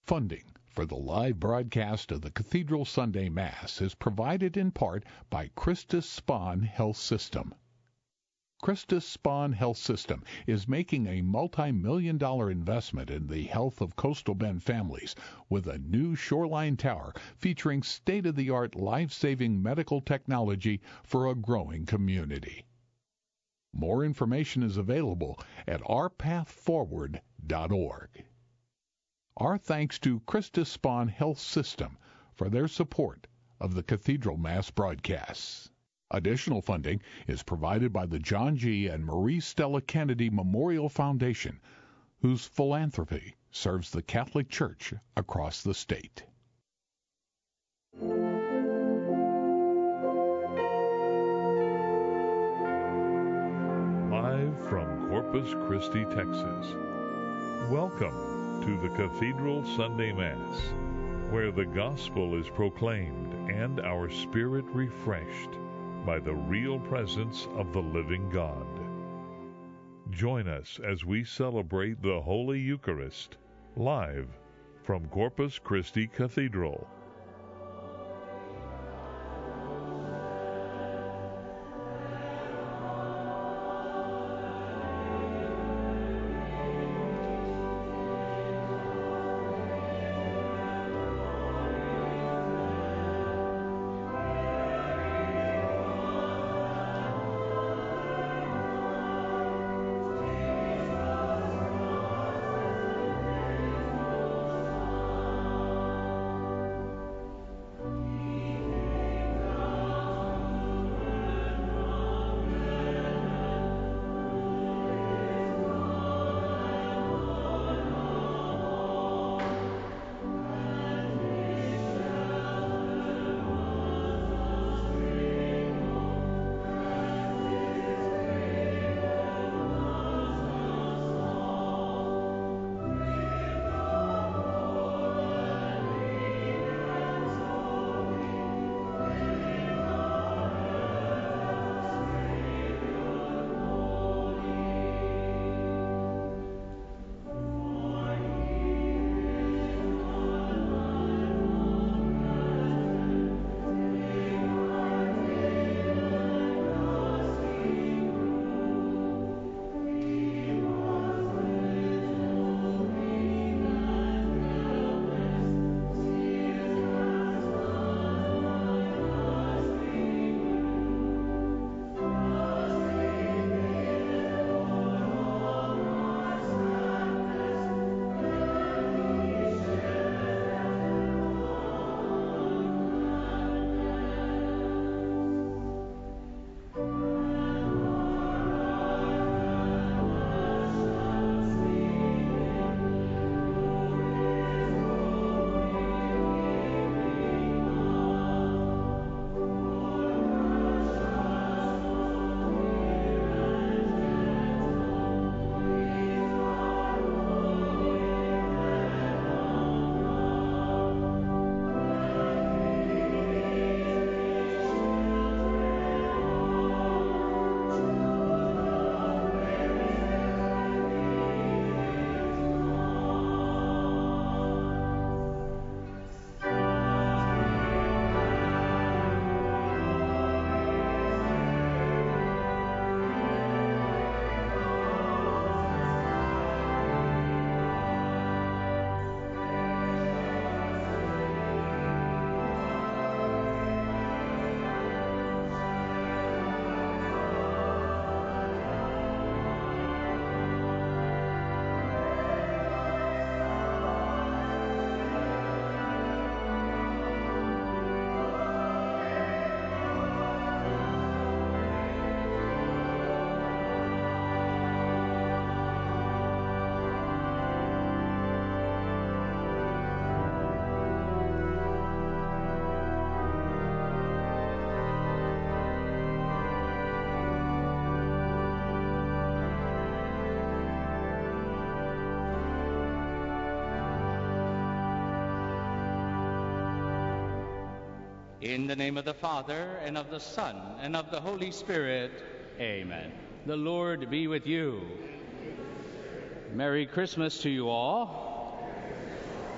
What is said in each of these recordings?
Funding for the live broadcast of the Cathedral Sunday Mass is provided in part by Christus Spohn Health System. Christus Spohn Health System is making a multi-million-dollar investment in the health of Coastal Bend families with a new shoreline tower featuring state-of-the-art life-saving medical technology for a growing community. More information is available at ourpathforward.org. Our thanks to Christus Spohn Health System for their support of the Cathedral Mass broadcasts. Additional funding is provided by the John G. and Marie Stella Kennedy Memorial Foundation, whose philanthropy serves the Catholic Church across the state. Live from Corpus Christi, Texas. Welcome to the Cathedral Sunday Mass, where the gospel is proclaimed and our spirit refreshed by the real presence of the living God. Join us as we celebrate the Holy Eucharist, live from Corpus Christi Cathedral. In the name of the Father, and of the Son, and of the Holy Spirit, amen. The Lord be with you. Merry Christmas to you all.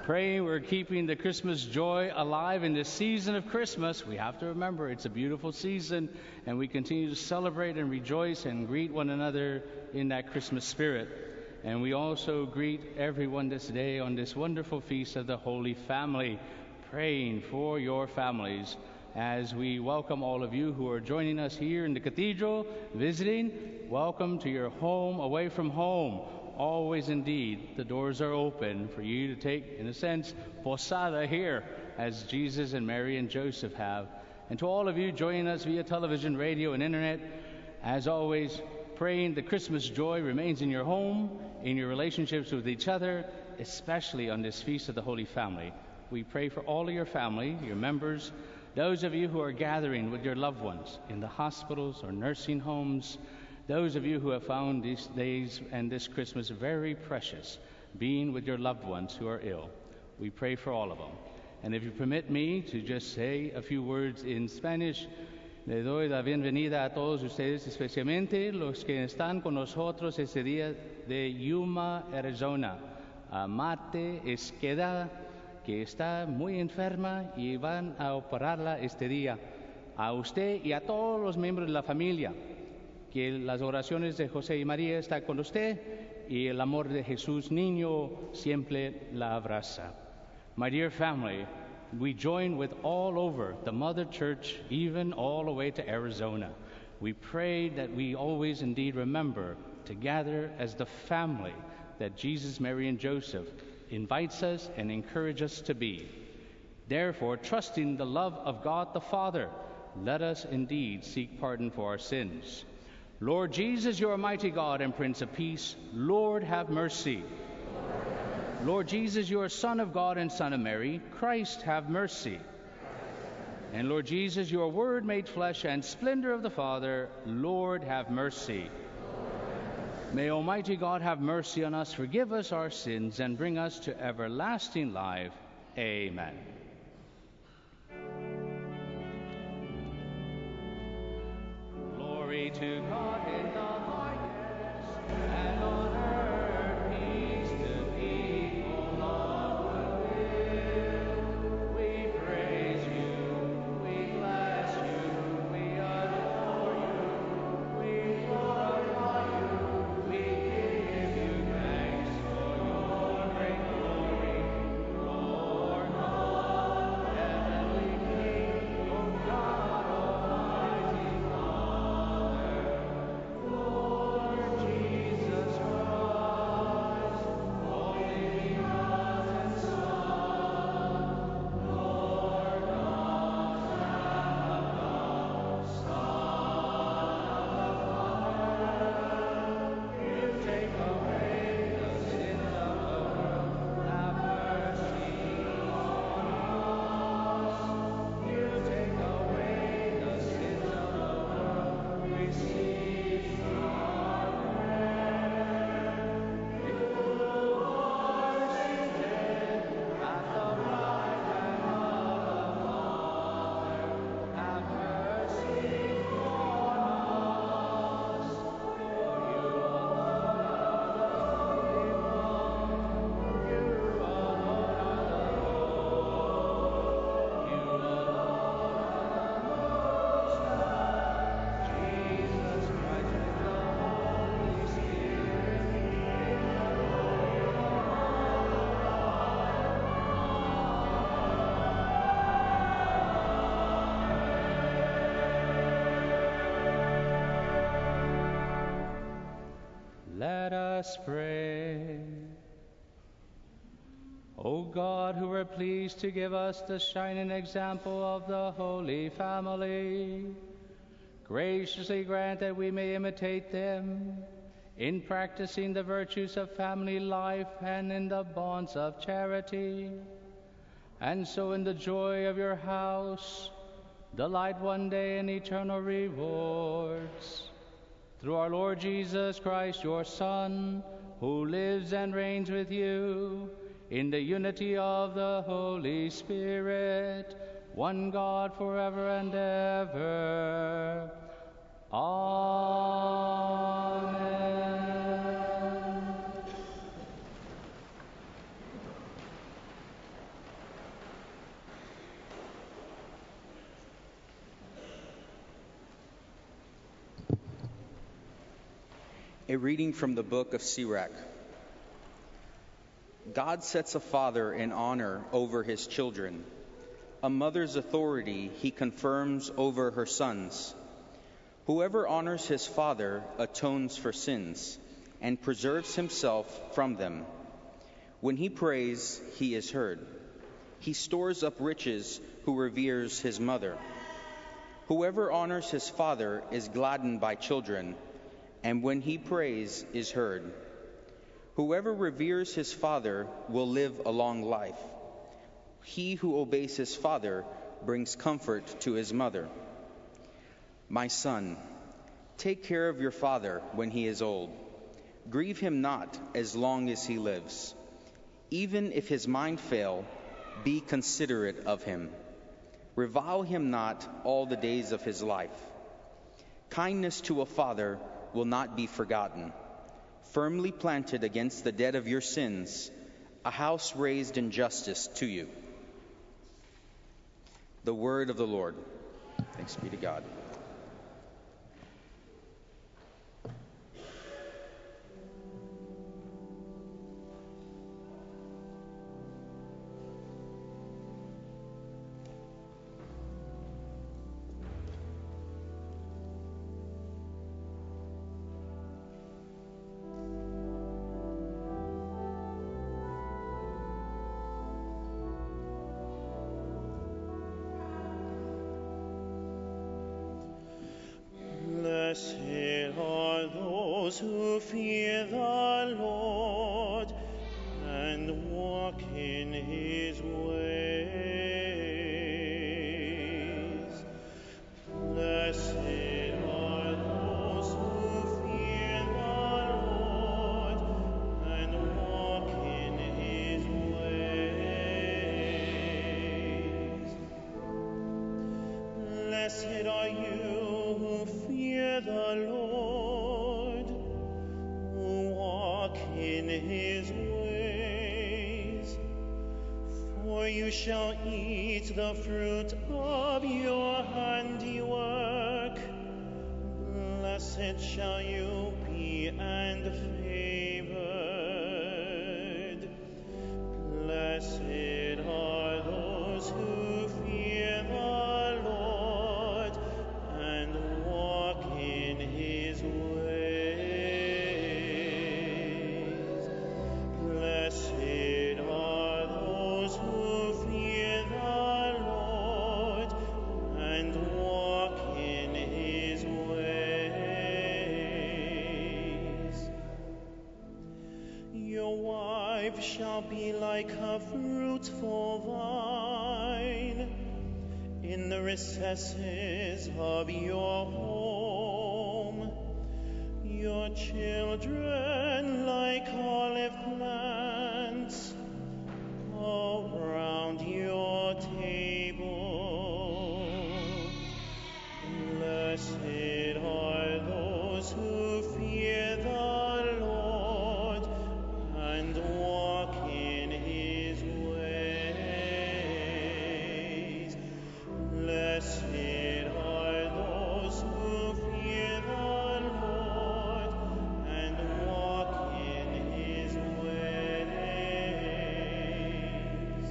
Praying we're keeping the Christmas joy alive in this season of Christmas. We have to remember it's a beautiful season, and we continue to celebrate and rejoice and greet one another in that Christmas spirit. And we also greet everyone this day on this wonderful feast of the Holy Family, praying for your families as we welcome all of you who are joining us here in the cathedral, visiting. Welcome to your home, away from home. Always indeed, the doors are open for you to take, in a sense, posada here, as Jesus and Mary and Joseph have. And to all of you joining us via television, radio, and internet, as always, praying the Christmas joy remains in your home, in your relationships with each other, especially on this Feast of the Holy Family. We pray for all of your family, your members, those of you who are gathering with your loved ones in the hospitals or nursing homes, those of you who have found these days and this Christmas very precious, being with your loved ones who are ill. We pray for all of them. And if you permit me to just say a few words in Spanish, le doy la bienvenida a todos ustedes, especialmente los que están con nosotros este día de Yuma, Arizona. A Marte Esqueda, que está muy enferma y van a operarla este día. A usted y a todos los miembros de la familia, que las oraciones de José y María están con usted y el amor de Jesús Niño siempre la abraza. My dear family, we join with all over the Mother Church, even all the way to Arizona. We pray that we always indeed remember to gather as the family that Jesus, Mary, and Joseph invites us and encourages us to be. Therefore, trusting the love of God the Father, let us indeed seek pardon for our sins. Lord Jesus, you are mighty God and Prince of Peace. Lord, have mercy. Lord Jesus, you are Son of God and Son of Mary. Christ, have mercy. And Lord Jesus, you are Word made flesh and splendor of the Father. Lord, have mercy. May Almighty God have mercy on us, forgive us our sins, and bring us to everlasting life. Amen. Glory to God in the highest, and on earth peace to people of good will. We praise you, we bless you, we adore you, we glorify you, we give you thanks for your great glory. Lord God, heavenly King, O God Almighty Father, Lord Jesus Christ, only begotten Son, Lord God, Lamb of God, Son of the Father, you take away the sins of the world, have mercy on us. You take away the sins of the world, receive our prayer. You are seated at the right hand of the Father, have mercy on us. For you alone are the Holy One, you alone are the Lord, you alone are the Most High, Jesus Christ with the Holy Spirit, in the glory of Let us pray. O God, who were pleased to give us the shining example of the Holy Family, graciously grant that we may imitate them in practicing the virtues of family life and in the bonds of charity, and so in the joy of your house delight one day in eternal rewards. Through our Lord Jesus Christ, your Son, who lives and reigns with you in the unity of the Holy Spirit, one God forever and ever. Amen. A reading from the book of Sirach. God sets a father in honor over his children. A mother's authority he confirms over her sons. Whoever honors his father atones for sins and preserves himself from them. When he prays, he is heard. He stores up riches who reveres his mother. Whoever honors his father is gladdened by children, and when he prays is heard. Whoever reveres his father will live a long life. He who obeys his father brings comfort to his mother. My son, take care of your father when he is old. Grieve him not as long as he lives. Even if his mind fail, be considerate of him. Revile him not all the days of his life. Kindness to a father will not be forgotten. Firmly planted against the debt of your sins, a house raised in justice to you. The word of the Lord. Thanks be to God. Blessed are those who fear the Lord and walk in his ways. Blessed are those who fear the Lord and walk in his ways. Blessed are you who fear the Lord, who walk in his ways. For you shall eat the fruit of your handiwork. Blessed shall you be and favored. Blessed are those who fear the Lord and walk in his ways. Blessed are those who fear the Lord and walk in his ways. Your wife shall be like a fruitful vine in the recesses of your home. Your children like olive plants around your table. Blessed are those who fear the Lord and walk in his ways. Blessed are those who fear the Lord and walk in his ways.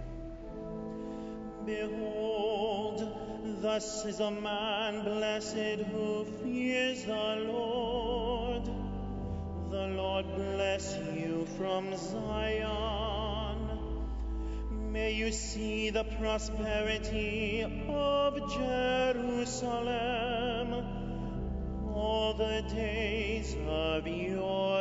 Behold, thus is a man blessed who fears the Lord. The Lord bless you from Zion. May you see the prosperity of Jerusalem all the days of your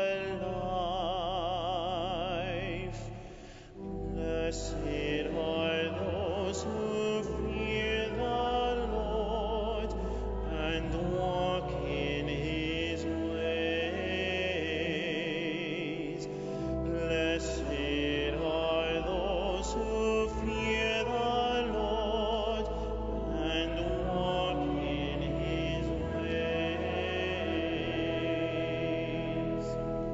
life. Blessed are those who fear the Lord and walk in his ways. Blessed are those who fear the Lord and walk in his ways.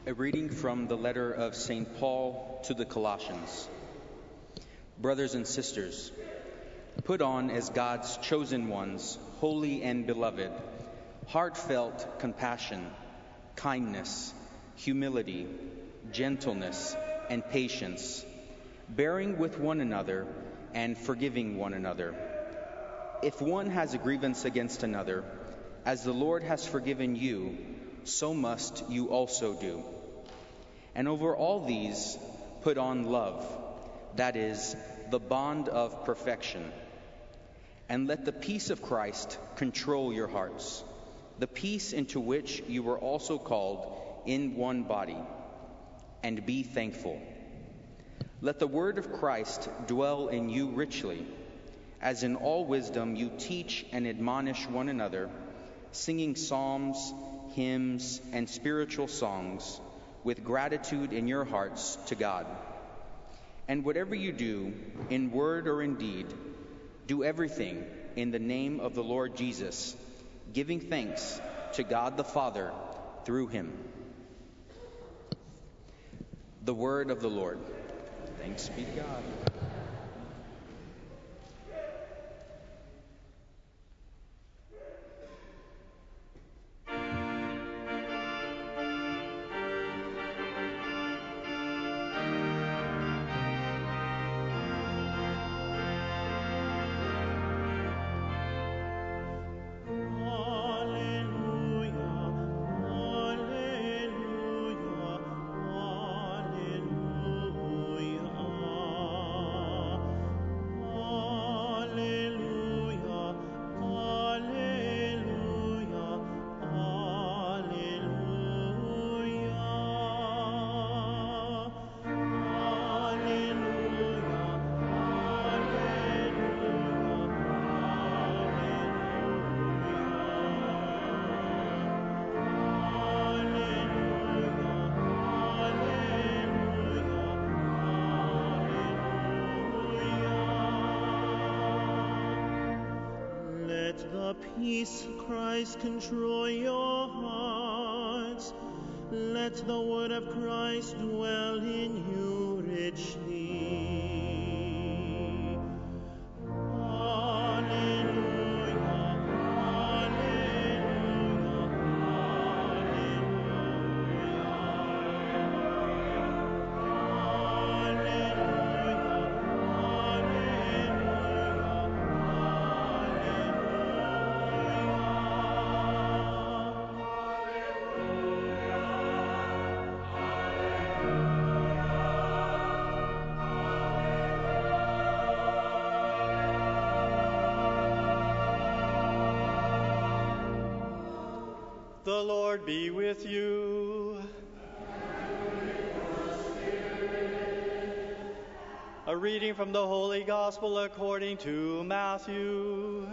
A reading from the letter of St. Paul to the Colossians. Brothers and sisters, put on as God's chosen ones, holy and beloved, heartfelt compassion, kindness, humility, gentleness, and patience, bearing with one another and forgiving one another. If one has a grievance against another, as the Lord has forgiven you, so must you also do. And over all these, put on love, that is, the bond of perfection. And let the peace of Christ control your hearts, the peace into which you were also called in one body, and be thankful. Let the word of Christ dwell in you richly, as in all wisdom you teach and admonish one another, singing psalms, hymns, and spiritual songs, with gratitude in your hearts to God. And whatever you do, in word or in deed, do everything in the name of the Lord Jesus, giving thanks to God the Father through him. The word of the Lord. Thanks be to God. Let the peace of Christ control your hearts. Let the word of Christ dwell in you richly. The Lord be with you. A reading from the Holy Gospel according to Matthew.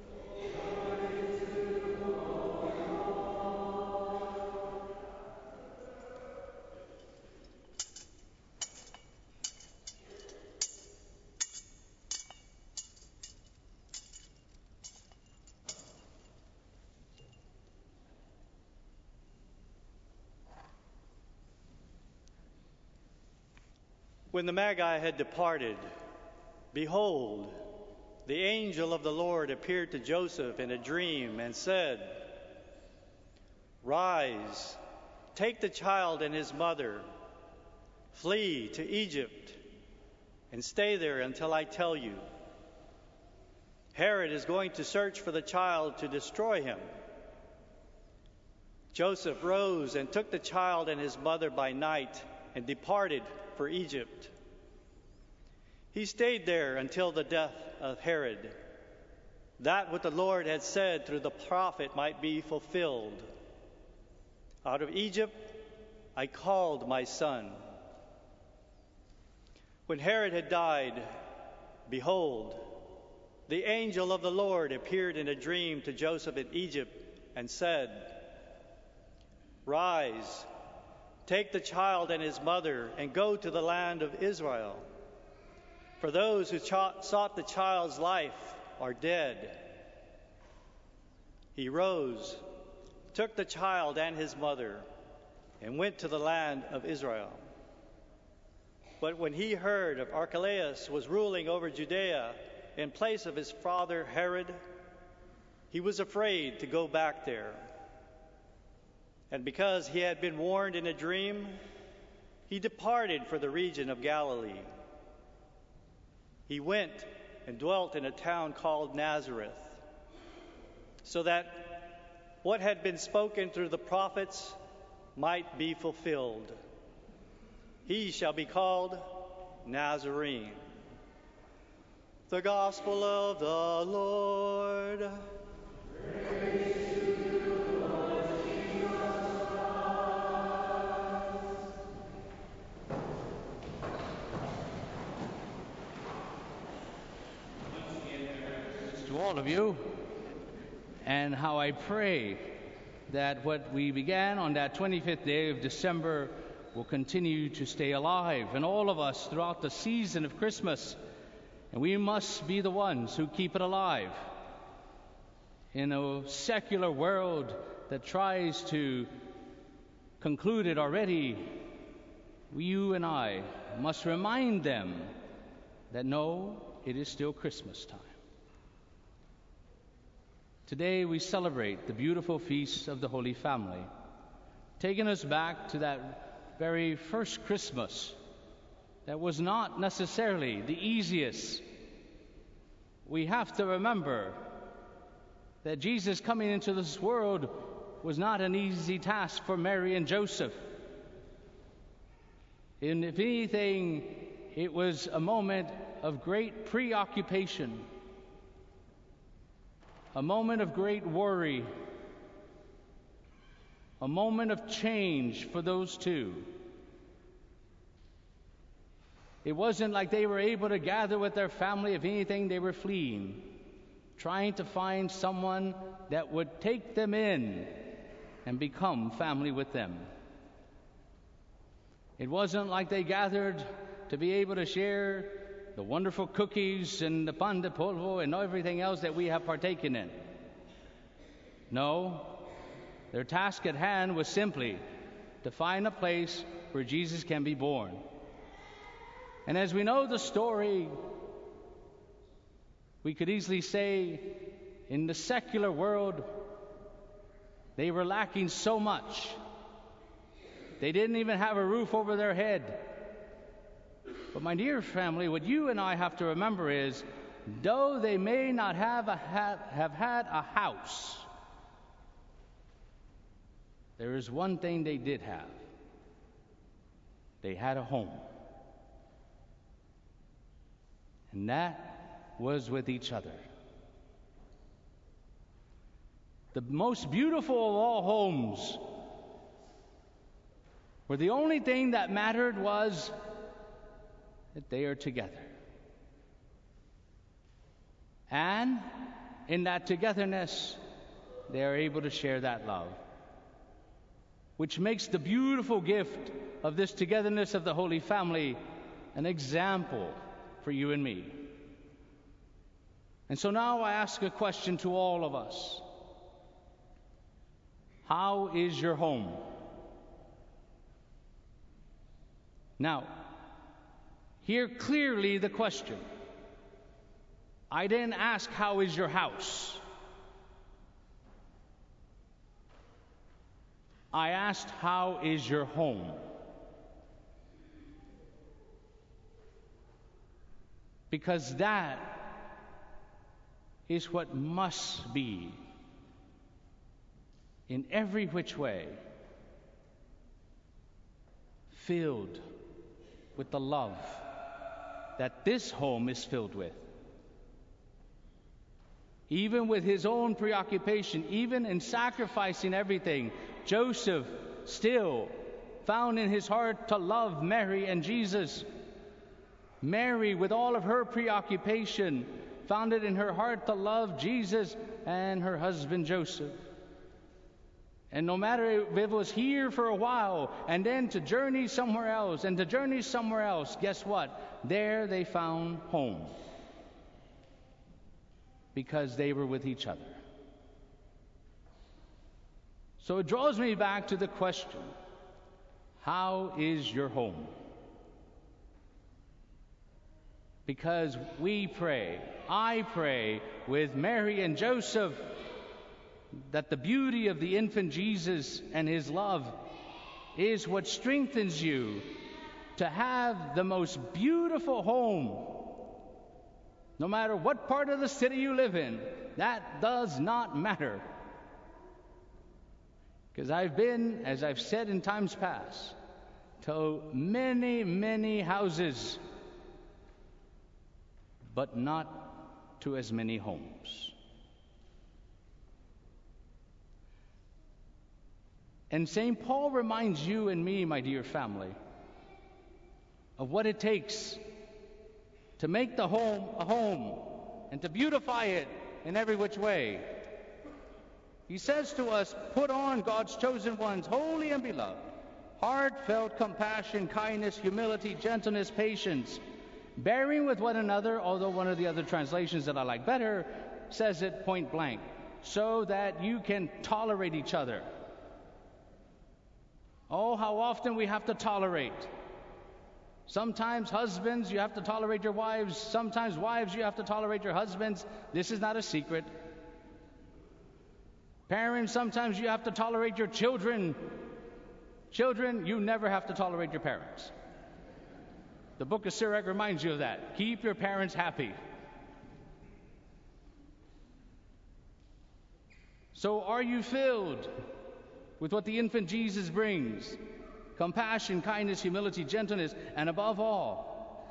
When the Magi had departed, behold, the angel of the Lord appeared to Joseph in a dream and said, "Rise, take the child and his mother, flee to Egypt, and stay there until I tell you. Herod is going to search for the child to destroy him." Joseph rose and took the child and his mother by night and departed for Egypt. He stayed there until the death of Herod, that what the Lord had said through the prophet might be fulfilled. "Out of Egypt I called my son." When Herod had died, behold, the angel of the Lord appeared in a dream to Joseph in Egypt and said, "Rise, take the child and his mother and go to the land of Israel. For those who sought the child's life are dead." He rose, took the child and his mother, and went to the land of Israel. But when he heard of Archelaus was ruling over Judea in place of his father Herod, he was afraid to go back there. And because he had been warned in a dream, he departed for the region of Galilee. He went and dwelt in a town called Nazareth, so that what had been spoken through the prophets might be fulfilled. He shall be called Nazarene. The Gospel of the Lord. Praise to you, Lord Jesus Christ. To all of you, and how I pray that what we began on that 25th day of December will continue to stay alive in all of us throughout the season of Christmas. And we must be the ones who keep it alive. In a secular world that tries to conclude it already, you and I must remind them that no, it is still Christmas time. Today we celebrate the beautiful feast of the Holy Family, taking us back to that very first Christmas that was not necessarily the easiest. We have to remember that Jesus coming into this world was not an easy task for Mary and Joseph. And if anything, it was a moment of great preoccupation, a moment of great worry, a moment of change for those two. It wasn't like they were able to gather with their family. If anything, they were fleeing, trying to find someone that would take them in and become family with them. It wasn't like they gathered to be able to share the wonderful cookies and the pan de polvo and everything else that we have partaken in. No, their task at hand was simply to find a place where Jesus can be born. And as we know the story, we could easily say in the secular world, they were lacking so much. They didn't even have a roof over their head. But my dear family, what you and I have to remember is, though they may not have had a house, there is one thing they did have. They had a home. And that was with each other. The most beautiful of all homes, where the only thing that mattered was that they are together. And in that togetherness, they are able to share that love, which makes the beautiful gift of this togetherness of the Holy Family an example for you and me. And so now I ask a question to all of us. How is your home? Now, hear clearly the question. I didn't ask, how is your house? I asked, how is your home? Because that is what must be, in every which way, filled with the love that this home is filled with. Even with his own preoccupation, even in sacrificing everything, Joseph still found in his heart to love Mary and Jesus. Mary, with all of her preoccupation, found it in her heart to love Jesus and her husband Joseph. And no matter if it was here for a while and then to journey somewhere else and to journey somewhere else, guess what? There they found home. Because they were with each other. So it draws me back to the question, How is your home? Because we pray, I pray with Mary and Joseph, that the beauty of the infant Jesus and his love is what strengthens you to have the most beautiful home. No matter what part of the city you live in, that does not matter. Because I've been, as I've said in times past, to many, many houses, but not to as many homes. And St. Paul reminds you and me, my dear family, of what it takes to make the home a home and to beautify it in every which way. He says to us, put on God's chosen ones, holy and beloved, heartfelt compassion, kindness, humility, gentleness, patience, bearing with one another, although one of the other translations that I like better says it point blank, so that you can tolerate each other. Oh, how often we have to tolerate. Sometimes husbands, you have to tolerate your wives. Sometimes wives, you have to tolerate your husbands. This is not a secret. Parents, sometimes you have to tolerate your children. Children, you never have to tolerate your parents. The book of Sirach reminds you of that. Keep your parents happy. So are you filled with what the infant Jesus brings? Compassion, kindness, humility, gentleness, and above all,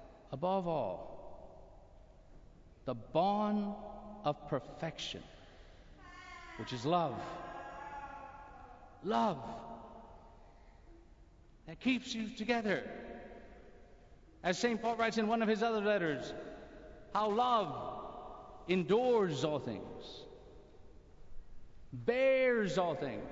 the bond of perfection, which is love. Love that keeps you together. As St. Paul writes in one of his other letters, how love endures all things, bears all things,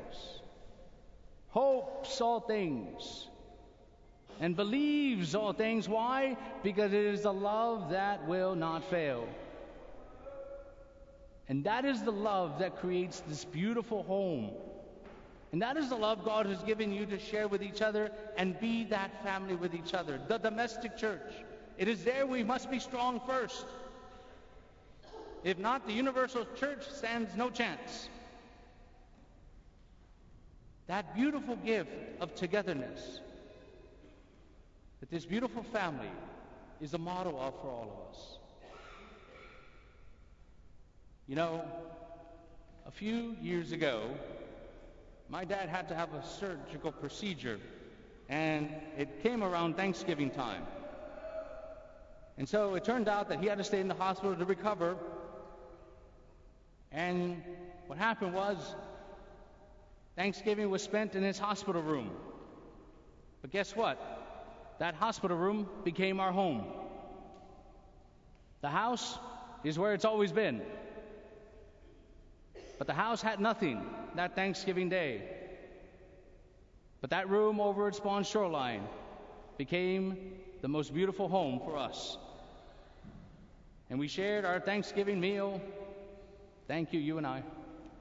hopes all things, and believes all things. Why? Because it is the love that will not fail. And that is the love that creates this beautiful home. And that is the love God has given you to share with each other and be that family with each other. The domestic church. It is there we must be strong first. If not, the universal church stands no chance. That beautiful gift of togetherness, that this beautiful family is a model of for all of us. You know, a few years ago, my dad had to have a surgical procedure, and it came around Thanksgiving time. And so it turned out that he had to stay in the hospital to recover. And what happened was, Thanksgiving was spent in his hospital room. But guess what? That hospital room became our home. The house is where it's always been. But the house had nothing that Thanksgiving Day. But that room over at Spawn Shoreline became the most beautiful home for us. And we shared our Thanksgiving meal. Thank you, you and I.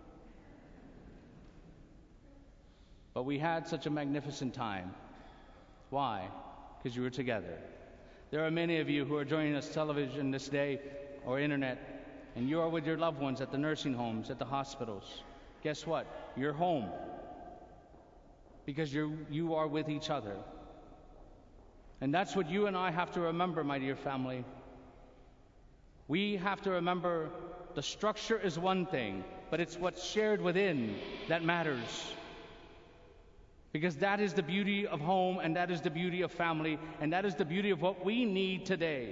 But we had such a magnificent time. Why? Because you were together. There are many of you who are joining us television this day or internet, and you are with your loved ones at the nursing homes, at the hospitals. Guess what? You're home. Because you are with each other. And that's what you and I have to remember, my dear family. We have to remember the structure is one thing, but it's what's shared within that matters. Because that is the beauty of home, and that is the beauty of family, and that is the beauty of what we need today.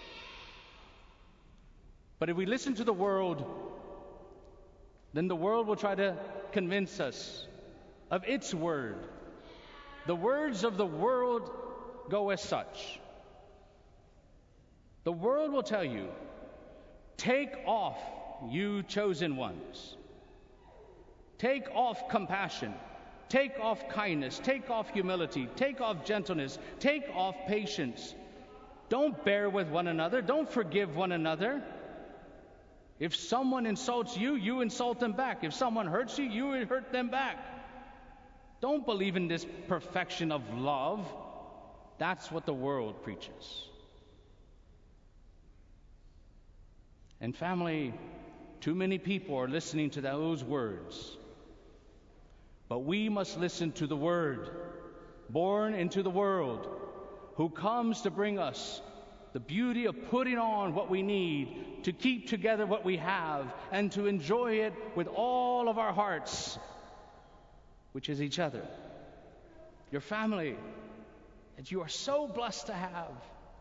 But if we listen to the world, then the world will try to convince us of its word. The words of the world go as such. The world will tell you, take off, you chosen ones. Take off compassion. Take off kindness. Take off humility. Take off gentleness. Take off patience. Don't bear with one another. Don't forgive one another. If someone insults you, you insult them back. If someone hurts you, you hurt them back. Don't believe in this perfection of love. That's what the world preaches. And family, too many people are listening to those words. But we must listen to the Word, born into the world, who comes to bring us the beauty of putting on what we need to keep together what we have and to enjoy it with all of our hearts, which is each other, your family, that you are so blessed to have.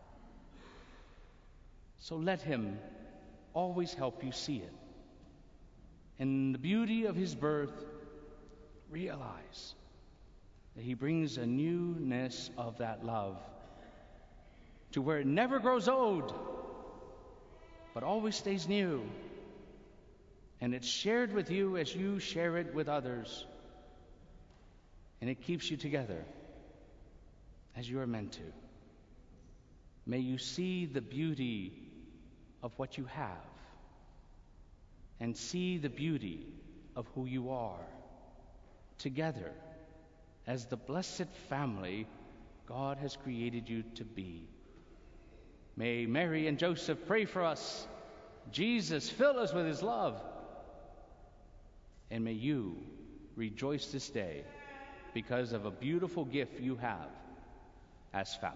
So let Him always help you see it. In the beauty of His birth, realize that He brings a newness of that love to where it never grows old, but always stays new. And it's shared with you as you share it with others. And it keeps you together as you are meant to. May you see the beauty of what you have and see the beauty of who you are together as the blessed family God has created you to be. May Mary and Joseph pray for us. Jesus fill us with His love. And may you rejoice this day because of a beautiful gift you have as family.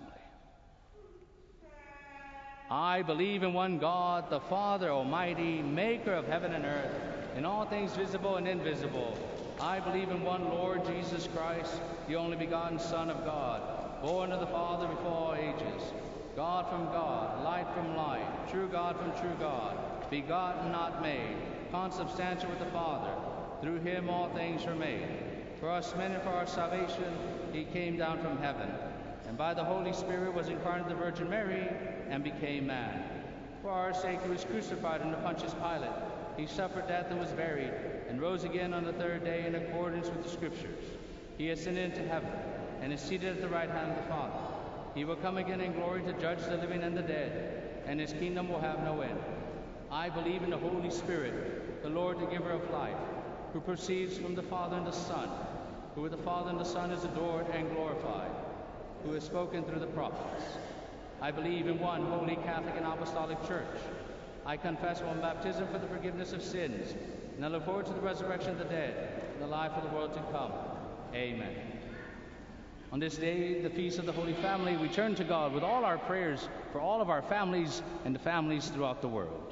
I believe in one God, the Father Almighty, maker of heaven and earth, and all things visible and invisible. I believe in one Lord Jesus Christ, the only begotten Son of God, born of the Father before all ages, God from God, light from light, true God from true God, begotten, not made, consubstantial with the Father. Through Him all things were made. For us men and for our salvation, He came down from heaven, and by the Holy Spirit was incarnate of the Virgin Mary, and became man. For our sake He was crucified under Pontius Pilate. He suffered death and was buried, and rose again on the third day in accordance with the Scriptures. He ascended into heaven, and is seated at the right hand of the Father. He will come again in glory to judge the living and the dead, and His kingdom will have no end. I believe in the Holy Spirit, the Lord, the giver of life, who proceeds from the Father and the Son, who with the Father and the Son is adored and glorified, who has spoken through the prophets. I believe in one holy Catholic and Apostolic Church. I confess one baptism for the forgiveness of sins, and I look forward to the resurrection of the dead and the life of the world to come. Amen. On this day, the feast of the Holy Family, we turn to God with all our prayers for all of our families and the families throughout the world.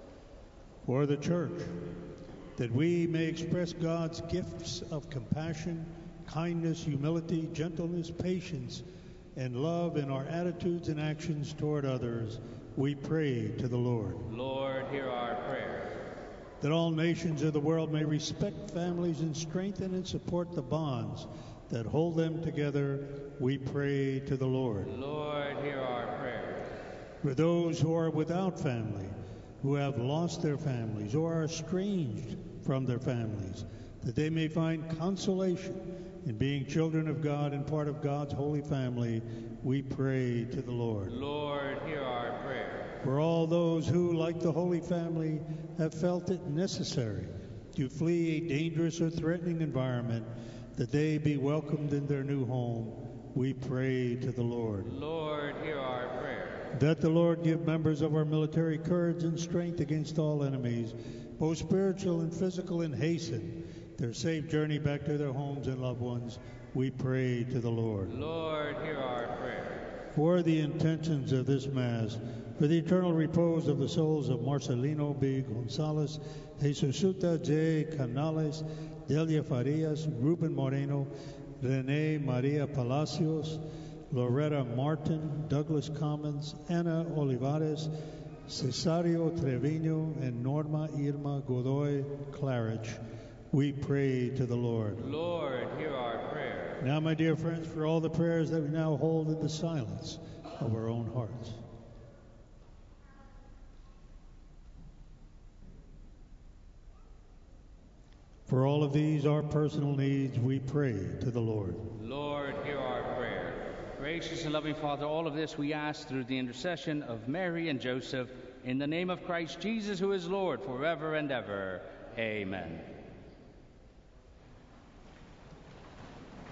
For the Church, that we may express God's gifts of compassion, kindness, humility, gentleness, patience, and love in our attitudes and actions toward others, we pray to the Lord. Lord, hear our prayer. That all nations of the world may respect families and strengthen and support the bonds that hold them together, we pray to the Lord. Lord, hear our prayer. For those who are without family, who have lost their families or are estranged from their families, that they may find consolation in being children of God and part of God's holy family, we pray to the Lord. Lord, hear our prayer. For all those who, like the Holy Family, have felt it necessary to flee a dangerous or threatening environment, that they be welcomed in their new home, we pray to the Lord. Lord, hear our prayer. That the Lord give members of our military courage and strength against all enemies, both spiritual and physical, and hasten their safe journey back to their homes and loved ones, we pray to the Lord. Lord, hear our prayer. For the intentions of this Mass, for the eternal repose of the souls of Marcelino B. Gonzalez, Jesusuta J. Canales, Delia Farias, Ruben Moreno, Rene Maria Palacios, Loretta Martin, Douglas Commons, Anna Olivares, Cesario Trevino, and Norma Irma Godoy Claridge, we pray to the Lord. Lord, hear our prayer. Now, my dear friends, for all the prayers that we now hold in the silence of our own hearts. For all of these, our personal needs, we pray to the Lord. Lord, hear our prayer. Gracious and loving Father, all of this we ask through the intercession of Mary and Joseph, in the name of Christ Jesus, who is Lord, forever and ever. Amen.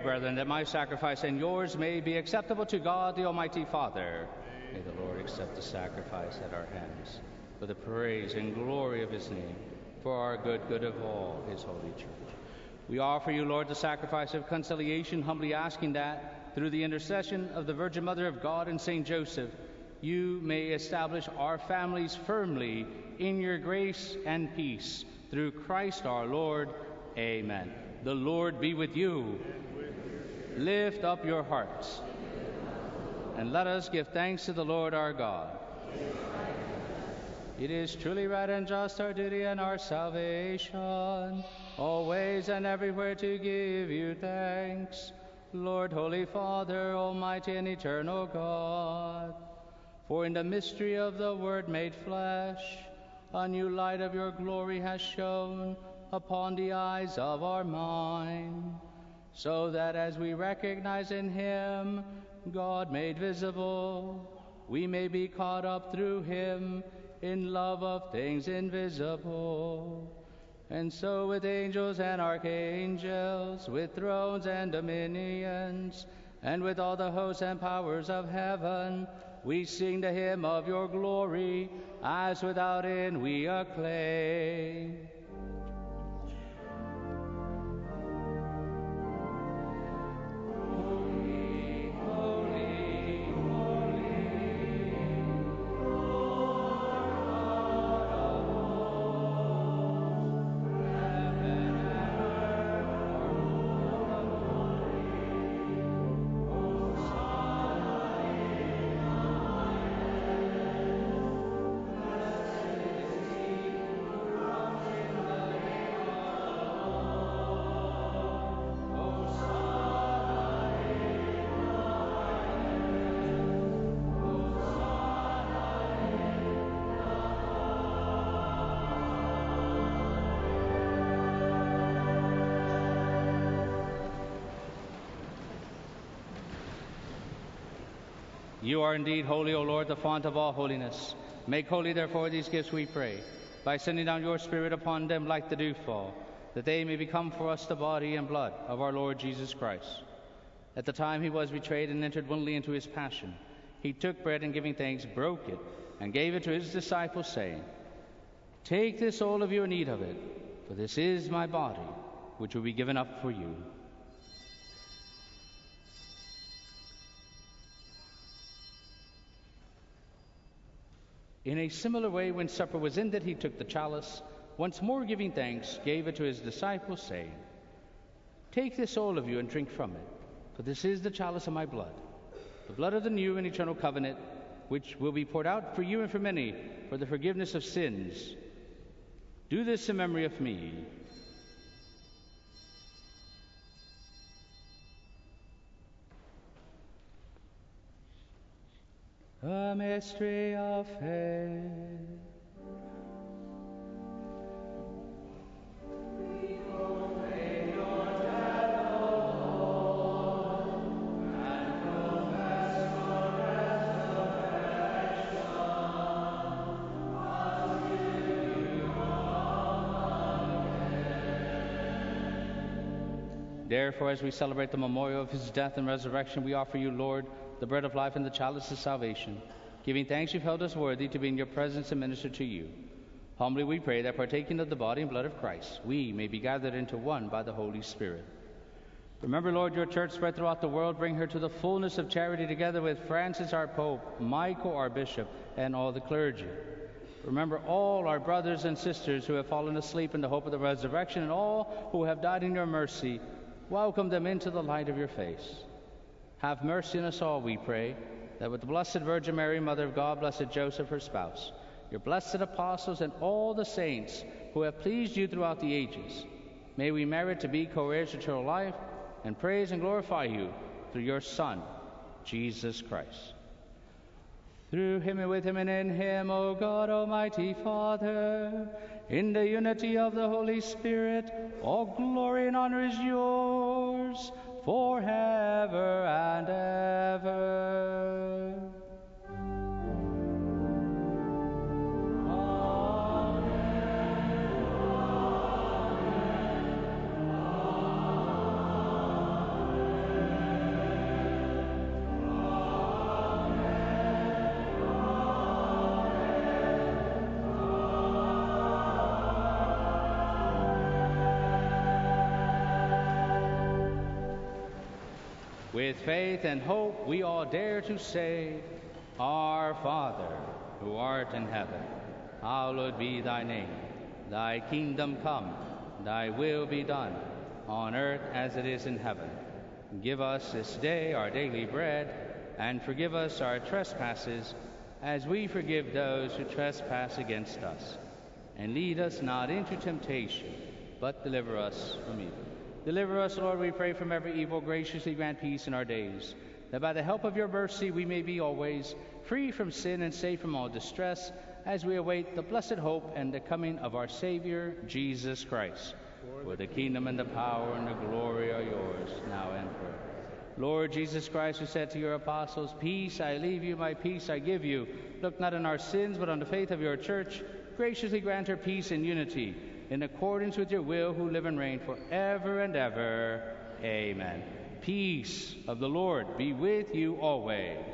brethren, that my sacrifice and yours may be acceptable to God, the Almighty Father. May the Lord accept the sacrifice at our hands for the praise and glory of his name, for our good of all his holy church. We offer you, Lord, the sacrifice of conciliation, humbly asking that, through the intercession of the Virgin Mother of God and Saint Joseph, you may establish our families firmly in your grace and peace. Through Christ our Lord. Amen. The Lord be with you. Lift up your hearts. And let us give thanks to the Lord our God. It is truly right and just, our duty and our salvation, always and everywhere to give you thanks, Lord, Holy Father, Almighty and eternal God. For in the mystery of the Word made flesh, a new light of your glory has shone upon the eyes of our mind, so that as we recognize in him God made visible, we may be caught up through him in love of things invisible. And so with angels and archangels, with thrones and dominions, and with all the hosts and powers of heaven, we sing the hymn of your glory, as without end we acclaim. You are indeed holy, O Lord, the font of all holiness. Make holy, therefore, these gifts, we pray, by sending down your Spirit upon them like the dewfall, that they may become for us the body and blood of our Lord Jesus Christ. At the time he was betrayed and entered willingly into his passion, he took bread and giving thanks, broke it, and gave it to his disciples, saying, Take this, all of you, and eat of it, for this is my body, which will be given up for you. In a similar way, when supper was ended, he took the chalice, once more giving thanks, gave it to his disciples, saying, Take this, all of you, and drink from it, for this is the chalice of my blood, the blood of the new and eternal covenant, which will be poured out for you and for many for the forgiveness of sins. Do this in memory of me. A mystery of faith. We proclaim your death, O Lord, and profess your resurrection until you come again. Therefore, as we celebrate the memorial of his death and resurrection, we offer you, Lord, the bread of life and the chalice of salvation, giving thanks you've held us worthy to be in your presence and minister to you. Humbly we pray that, partaking of the body and blood of Christ, we may be gathered into one by the Holy Spirit. Remember, Lord, your church spread throughout the world. Bring her to the fullness of charity, together with Francis our Pope, Michael our Bishop, and all the clergy. Remember all our brothers and sisters who have fallen asleep in the hope of the resurrection, and all who have died in your mercy. Welcome them into the light of your face. Have mercy on us all, we pray, that with the Blessed Virgin Mary, Mother of God, Blessed Joseph, her spouse, your blessed apostles, and all the saints who have pleased you throughout the ages, may we merit to be co-heirs to eternal life and praise and glorify you through your Son, Jesus Christ. Through him and with him and in him, O God, Almighty Father, in the unity of the Holy Spirit, all glory and honor is yours, forever and ever. Amen. With faith and hope we all dare to say, Our Father, who art in heaven, hallowed be thy name. Thy kingdom come, thy will be done, on earth as it is in heaven. Give us this day our daily bread, and forgive us our trespasses, as we forgive those who trespass against us. And lead us not into temptation, but deliver us from evil. Deliver us, Lord, we pray, from every evil. Graciously grant peace in our days, that by the help of your mercy we may be always free from sin and safe from all distress, as we await the blessed hope and the coming of our Savior, Jesus Christ. For the kingdom and the power and the glory are yours, now and forever. Lord Jesus Christ, who said to your apostles, Peace I leave you, my peace I give you, look not on our sins, but on the faith of your church. Graciously grant her peace and unity, in accordance with your will, who live and reign forever and ever. Amen. Peace of the Lord be with you always.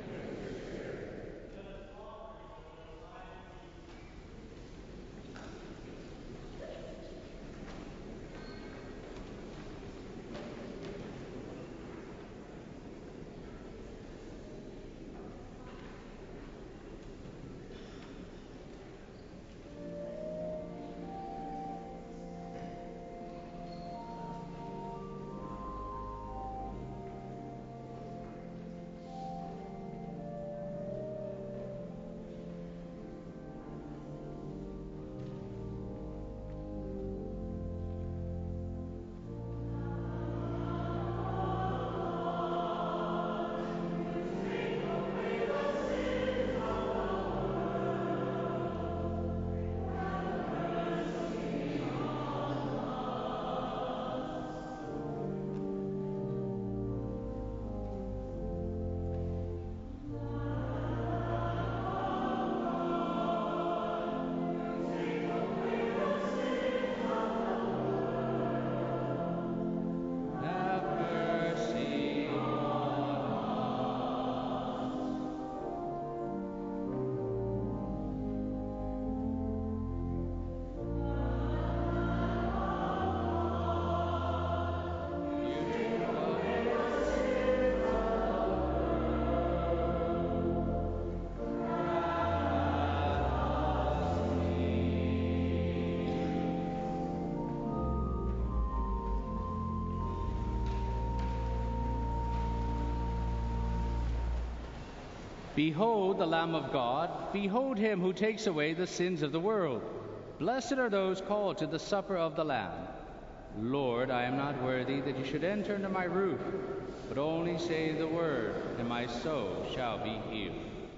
Behold the Lamb of God, behold him who takes away the sins of the world. Blessed are those called to the supper of the Lamb. Lord, I am not worthy that you should enter into my roof, but only say the word, and my soul shall be healed.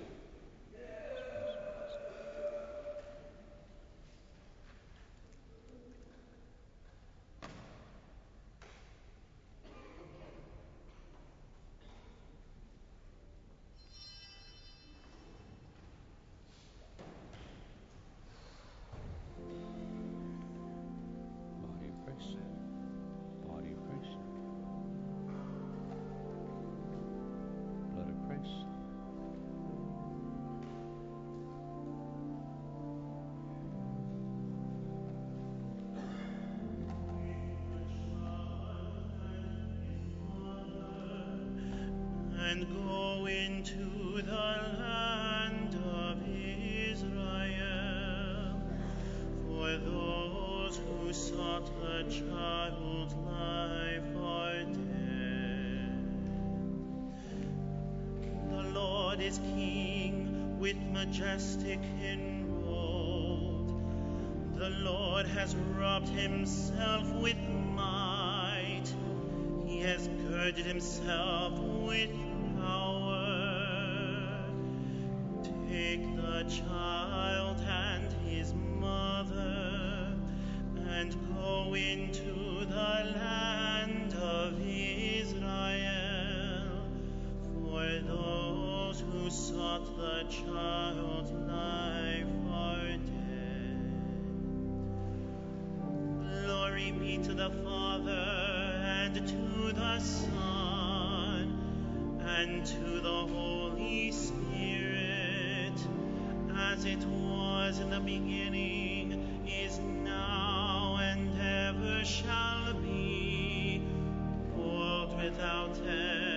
And go into the land of Israel, for those who sought the child's life are dead. The Lord is King, with majestic enrolled. The Lord has rubbed himself with might. He has girded himself with power. Take the child and his mother, and go into the land of Israel, for those who sought the child's life are dead. Glory be to the Father, and to the Son, and to the Holy Spirit, as it was in the beginning, is now, and ever shall be, world without end.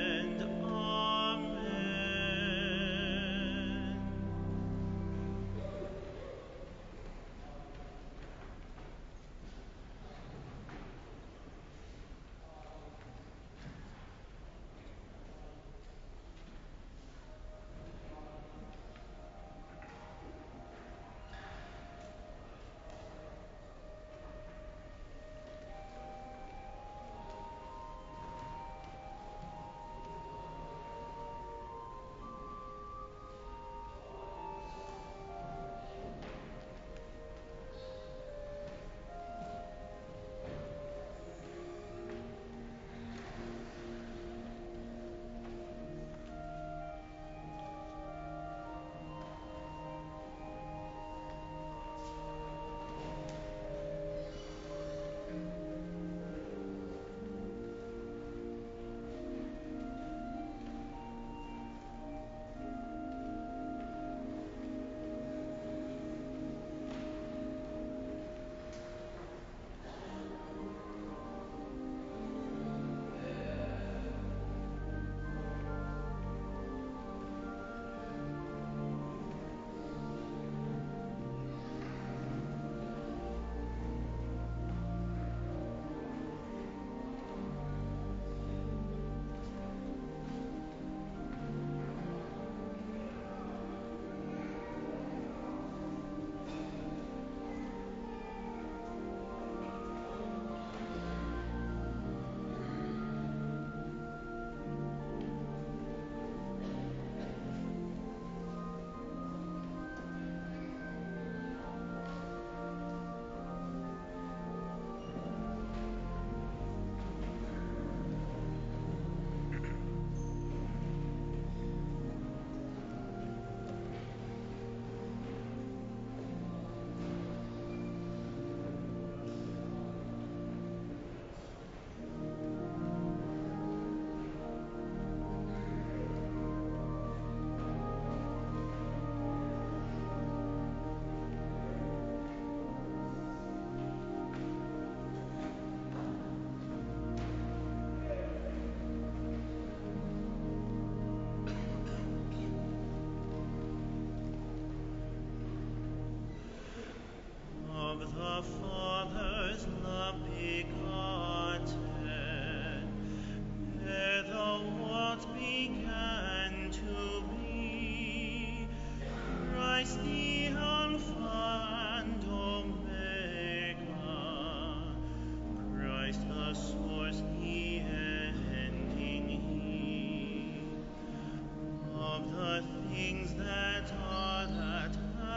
of the things that are that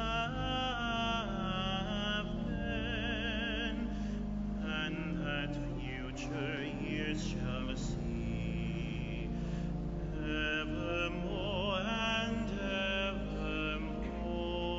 have been, and that future years shall see, evermore and evermore.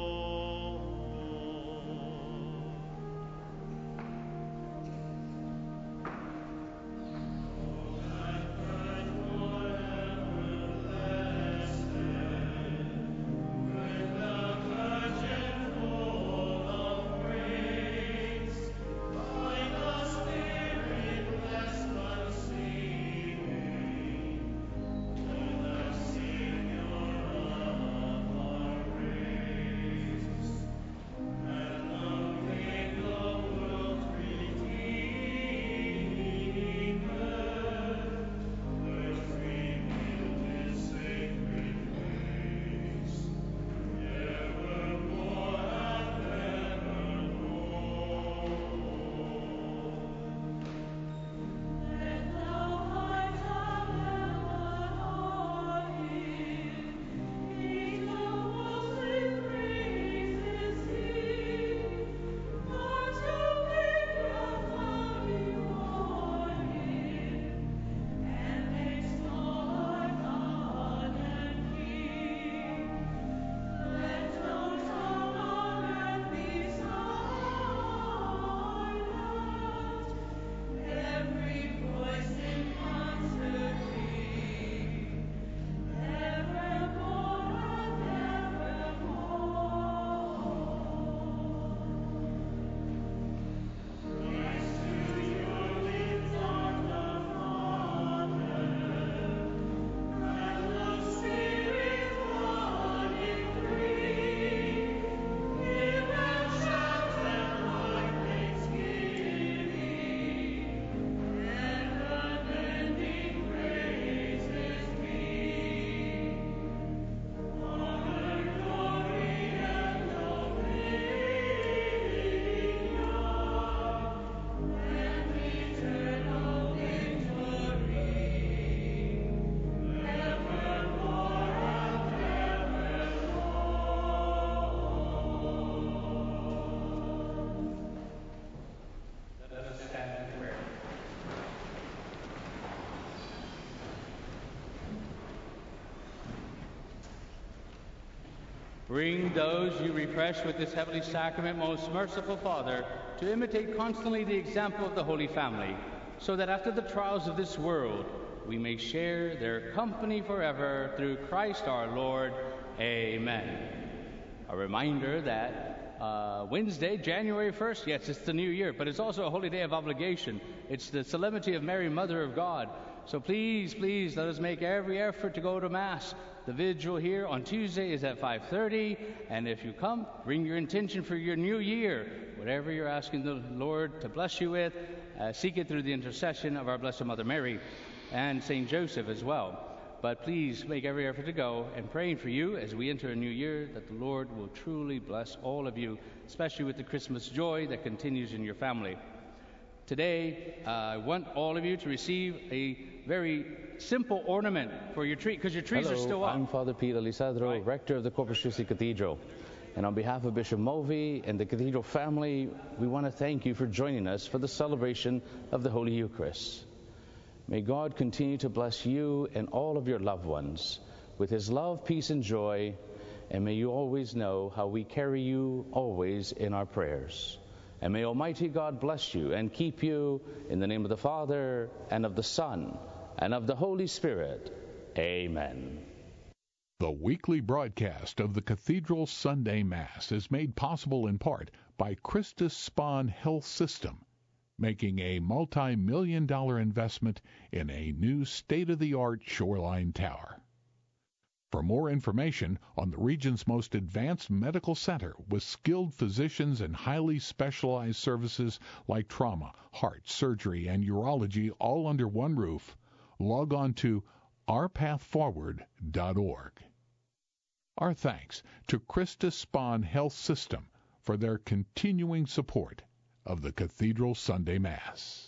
Bring those you refresh with this heavenly sacrament, most merciful Father, to imitate constantly the example of the Holy Family, so that after the trials of this world, we may share their company forever through Christ our Lord. Amen. A reminder that Wednesday, January 1st, yes, it's the new year, but it's also a holy day of obligation. It's the Solemnity of Mary, Mother of God. So please, please, let us make every effort to go to Mass. The vigil here on Tuesday is at 5:30, and if you come, bring your intention for your new year. Whatever you're asking the Lord to bless you with, seek it through the intercession of our Blessed Mother Mary and St. Joseph as well. But please make every effort to go, and praying for you as we enter a new year, that the Lord will truly bless all of you, especially with the Christmas joy that continues in your family. Today, I want all of you to receive a very simple ornament for your tree, because your trees are still up. I'm Father Peter Lisadro, Rector of the Corpus Christi Cathedral. And on behalf of Bishop Mulvey and the Cathedral family, we want to thank you for joining us for the celebration of the Holy Eucharist. May God continue to bless you and all of your loved ones with His love, peace, and joy, and may you always know how we carry you always in our prayers. And may Almighty God bless you and keep you in the name of the Father, and of the Son, and of the Holy Spirit. Amen. The weekly broadcast of the Cathedral Sunday Mass is made possible in part by Christus Spohn Health System, making a multi-million-dollar investment in a new state-of-the-art shoreline tower. For more information on the region's most advanced medical center with skilled physicians and highly specialized services like trauma, heart, surgery, and urology all under one roof, log on to ourpathforward.org. Our thanks to Christus Spohn Health System for their continuing support of the Cathedral Sunday Mass.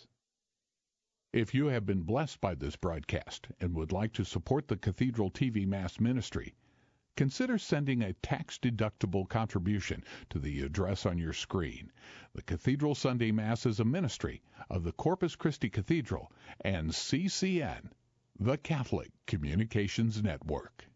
If you have been blessed by this broadcast and would like to support the Cathedral TV Mass ministry, Consider sending a tax-deductible contribution to the address on your screen. The Cathedral Sunday Mass is a ministry of the Corpus Christi Cathedral and CCN, the Catholic Communications Network.